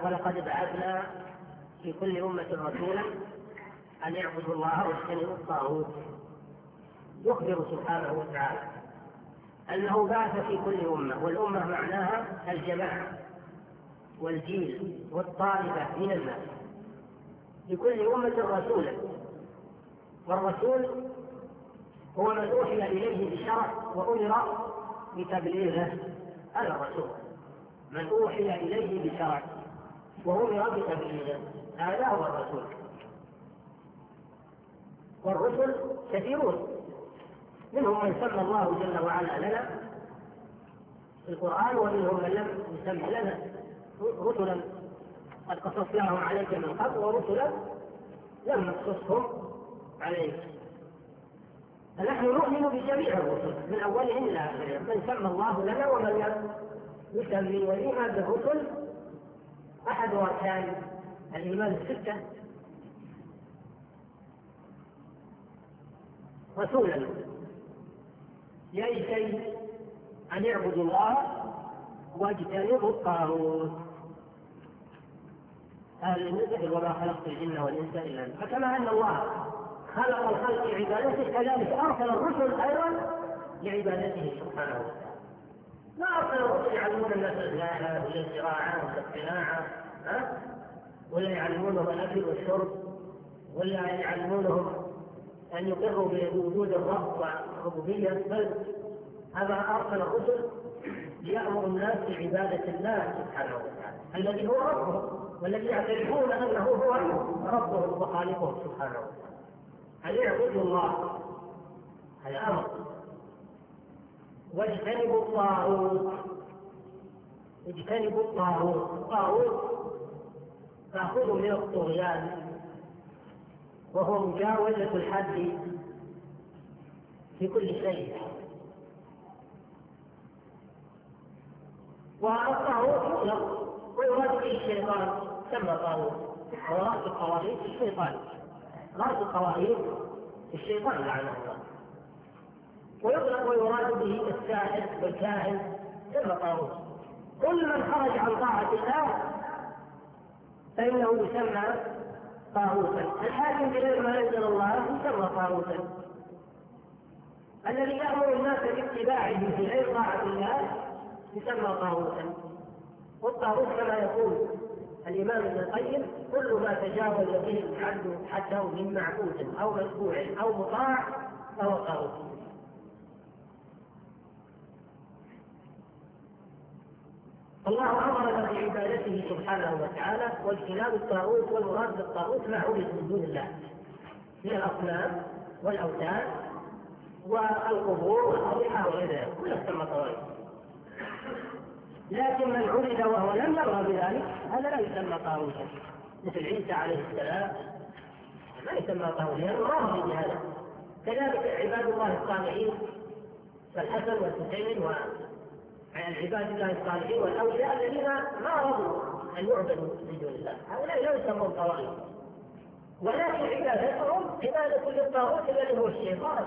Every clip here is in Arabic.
ولقد بعثنا في كل أمة رسولا أن يعبدوا الله واجتنبوا الطاغوت. يخبر سبحانه وتعالى أنه بعث في كل أمة، والأمة معناها الجماعة والجيل والطائفة من الناس، في كل أمة رسولا. والرسول هو من أوحي إليه بشرع وأمر بتبليغه. هذا الرسول من أوحي إليه بشرع وأمر بتبليغه، هذا هو الرسول. والرسل كثيرون، منهم من سمى الله جل وعلا لنا في القرآن، ومنهم من لم يسمى لنا، رسلا قد قصصناهم عليك من قبل ورسلا لم نقصصهم عليك. فنحن نؤمن بجميع الرسل من أولهم إلى آخرهم، من سمى الله لنا ومن لم يسمي. والإيمان بالرسل أحد أركان الإيمان الستة. رسولا لأي شيء أن يعبدوا الله واجتنبوا الطاغوت. هذا المثل وما خلقت الجن والإنس إلا أنت. فكما أن الله خلق الخلق لعبادته كذلك أرسل الرسل أيضا لعبادته سبحانه وتعالى. ما أرسل الرسل يعلمون الناس الزراعة ولا الزراعة ولا الصناعة، ولا يعلمونهم الأكل والشرب، ولا يعلمونهم أن يقروا بوجود الرب والربوبية، بل هذا أرسل الرسل ليأمر الناس بعبادة الله سبحانه وتعالى الذي هو ربهم، والذي يعترفون أنه هو ربهم وخالقهم سبحانه وتعالى. أن يعبدوا الله هذا أمر. واجتنبوا الطاغوت. اجتنبوا الطاغوت. الطاغوت تأخذ من الطغيان، وهو مجاوزة الحد في كل شيء. والطاغوت يطلق ويراد به الشيطان، سمى طاغوت. ورأس القوانين الشيطان، رأس القوانين الشيطان لعنه الله. ويطلق ويراد به الساحر والكاهن، سمى طاغوت. كل من خرج عن طاعة الله فإنه يسمى طاغوتا. الحاكم بغير ما أنزل الله يسمى طاغوتا. الذي يأمر الناس باتباعه في غير طاعة الله يسمى طاغوتا. والطاغوت كما يقول الإمام ابن القيم كل ما تجاوز به الحد حتى من معبود أو متبوع أو مطاع فهو طاغوت. الله أمرنا بعبادته سبحانه وتعالى واجتناب الطاغوت. والمراد بالطاغوت ما عبد من دون الله من الأصنام والأوثان والقبور والأضرحة وغيرها، كلها تسمى طاغوت. لكن من عبد وهو لم يرغب بذلك هذا لا يسمى طاغوتا، مثل عيسى عليه السلام ما يسمى طاغوتا لأنه راغب بهذا. كذلك عباد الله الصالحين كالحسن والحسين عباد الله الصالحين والأولياء الذين ما رضوا أن يعبدوا من دون الله، هؤلاء لا يسمون طواغيت، ولكن عبادتهم عبادة للطاغوت الذي هو الشيطان.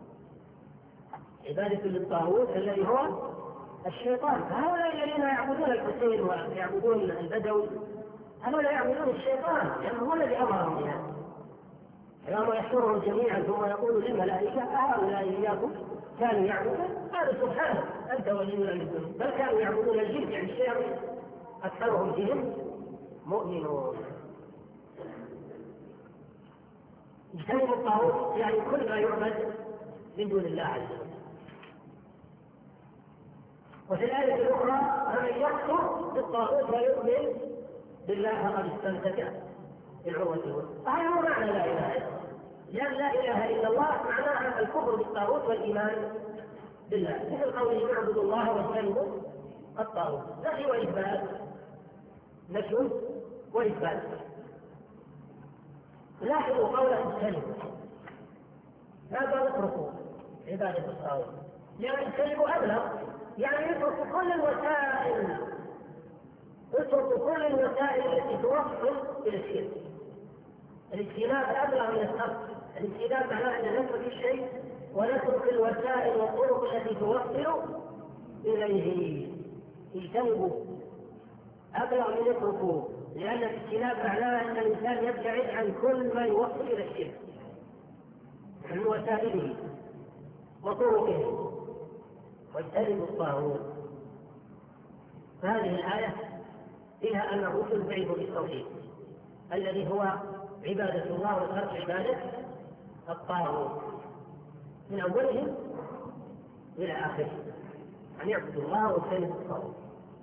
عبادة للطاغوت الذي هو الشيطان. هؤلاء الذين يعبدون الحسين ويعبدون البدوي هؤلاء يعبدون الشيطان لأنه هو الذي أمرهم بها. يوم يحشرهم جميعا ثم يقول للملائكة هؤلاء إياكم كانوا يعبدون؟ قالوا سبحانه أنت ولينا منهم، بل كانوا يعبدون الجن، يعني الشياطين أكثرهم بهم مؤمنون. اجتنبوا الطاغوت يعني كل ما يعبد من دون الله عز وجل. وفي الآية الأخرى فمن يكفر بالطاغوت ويؤمن بالله فقد استمسك بالعروة الوثقى. هذا هو معنى لا إله إلا الله. لأن لا إله إلا الله معناها الكفر بالطاغوت والإيمان بالله، مثل قوله اعبدوا الله واجتنبوا الطاغوت. نفي وإثبات، نفي وإثبات. لاحظوا قوله اجتنبوا، هذا اتركوا عبادة الطاغوت، يعني اجتنبوا أبلغ، يعني اتركوا كل الوسائل، اتركوا كل الوسائل التي توصل إلى الشرك. الاجتناب أبلغ من الترك. الاجتناب معناه أن نترك الشيء ونترك الوسائل والطرق التي توصل إليه. اجتنبوا أبلغ من الركوب، لأن الاجتناب معناه أن الإنسان يبتعد عن كل ما يوصل إلى الشرك من وسائله وطرقه، واجتنبوا الطاغوت. فهذه الآية فيها أن الرسل بعثوا بالتوحيد الذي هو عبادة الله وترك عبادة الطاغوت من أولهم إلى آخره، أن يعبدوا الله واجتنبوا الطاغوت.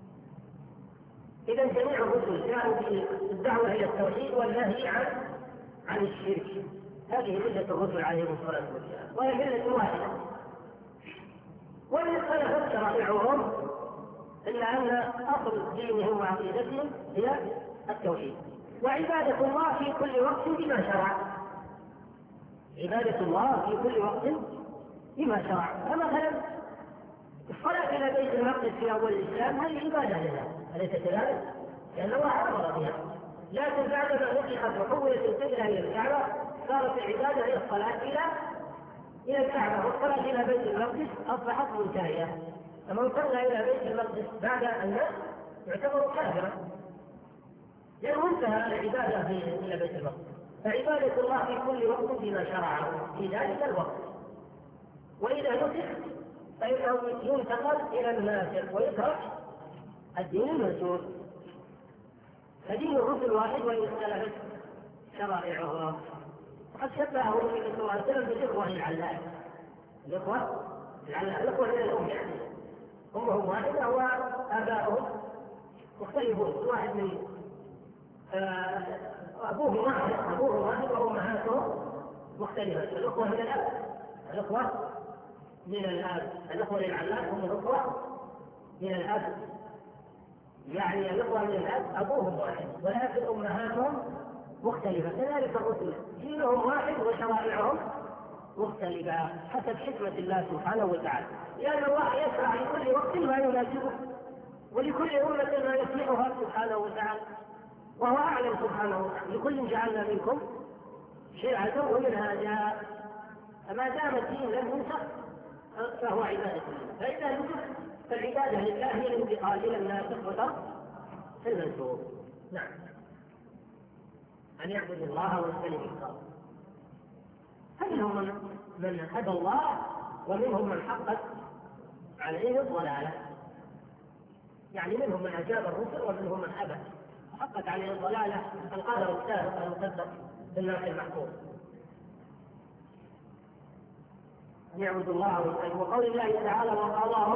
إذا جميع الرسل جاءوا بالدعوة إلى التوحيد والنهي عن الشرك. هذه ملة الرسل عليهم الصلاة والسلام، وهي ملة واحدة، وإن اختلفت شرائعهم إلا أن أصل دينهم وعقيدتهم هي التوحيد، وعبادة الله في كل وقت بما شرع. عبادة الله في كل وقت بما شرع. فمثلا الصلاة إلى بيت المقدس في أول الإسلام هذه عبادة لله، أليس كذلك؟ لأن الله أمر بها. لكن بعدما نقلت وحولت القبلة إلى الكعبة صارت العبادة هي الصلاة إلى الكعبة، والصلاة إلى بيت المقدس أصبحت منتهية. فمن صلى إلى بيت المقدس بعد أن يعتبر كافرا، لأنه انتهى العبادة إلى بيت المقدس. فعبادة الله في كل وقت بما شرعه في ذلك الوقت، وإذا نسخ فإنه ينتقل إلى الناسخ ويترك الدين المنسوخ. فدين الرسل واحد وإن اختلفت شرائعهم. وقد شبهه النبي صلى الله عليه وسلم بالإخوة العلات. الإخوة من الأم، يعني أمهم واحدة وآباؤهم مختلفون، واحد من أبوهم واحد وأمهاتهم مختلفة. الأخوة من الأب، الأخوة للعلات هم الأخوة من الأب، يعني الأخوة من الأب أبوهم واحد ولكن أمهاتهم مختلفة. كذلك الرسل دينهم واحد وشرائعهم مختلفة حسب حكمة الله سبحانه وتعالى، لأن الله يشرع لكل وقت ما يناسبه ولكل أمة ما يصلحها سبحانه وتعالى، وهو أعلم سبحانه وتعالى. لكل جعلنا منكم شرعة ومنهاجا. فما دام الدين لم ينسخ فهو عبادة الله، فإذا نسخ فالعبادة لله هي الانتقال إلى الناسخ وترك المنسوخ. نعم، أن يعبد الله واجتنب الطاغوت. فمنهم من هدى الله ومنهم من حقت عليه الضلالة، يعني منهم من أجاب الرسل ومنهم من أبى حقت عليه الضلالة. القدر السابق المقدر في اللوح المحفوظ. أن يعبدوا الله واجتنبوا. وقول الله تعالى وقال